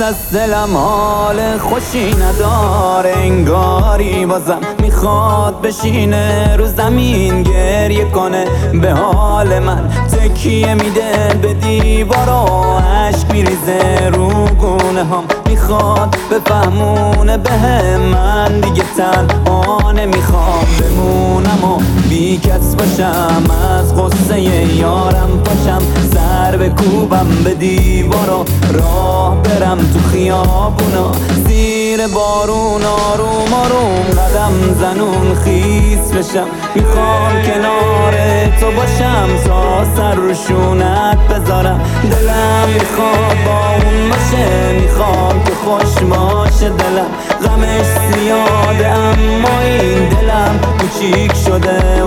از دلم حال خوشی نداره، انگاری بازم میخواد بشینه رو زمین گریه کنه به حال من. تکیه میده به دیوار و عشق میریزه رو گونه هم، میخواد بفهمونه به من دیگه تنها نمیخوام بمونم و بی کس باشم، از غصه یارم پاشم، سر بکوبم به دیوار و راه برم تو خیابونا، زیر بارون آروم آروم قدم زنون خیس بشم. میخوام کنار تو باشم تا سر رو شونت بذارم، دلم میخواد با اون باشه، میخوام که خوش باشه دلم. غمش زیاده اما این دلم کوچیک شده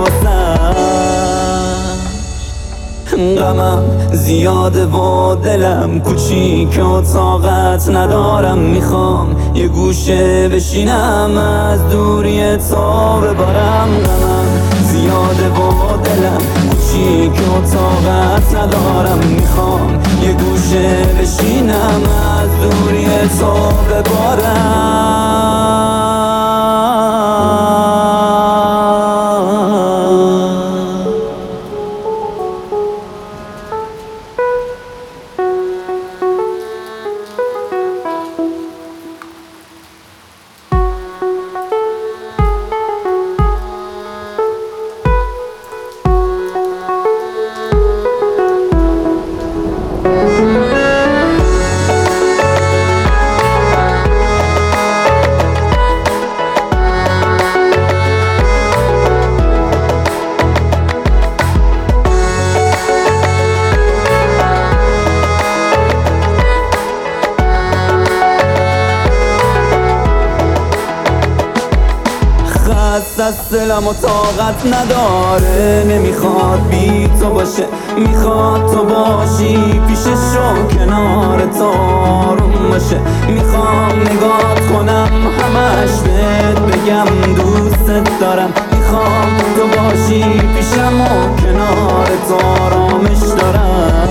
غمم زیاده و دلم کوچیک و طاقت ندارم، میخوام یه گوشه بشینم از دوری تو ببارم. غمم زیاده و دلم کوچیک و طاقت ندارم، میخوام یه گوشه بشینم از دوری تو ببارم. از دلم و طاقت نداره، نمیخواد بی تو باشه، میخواد تو باشی پیشش و کنار تو آروم باشه. میخوام نگات کنم همش بهت بگم دوست دارم، میخوام تو باشی پیشم و کنار تو آرامش دارم.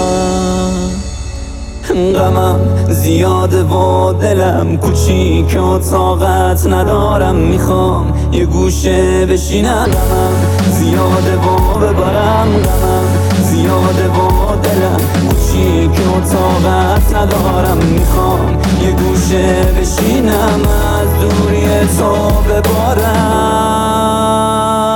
غمم زیاده و دلم کوچیک و طاقت ندارم، میخوام یه گوشه بشینم. غمم زیاده و ببارم، غمم زیاده و دلم کوچیک و طاقت ندارم، میخوام یه گوشه بشینم از دوری تو ببارم.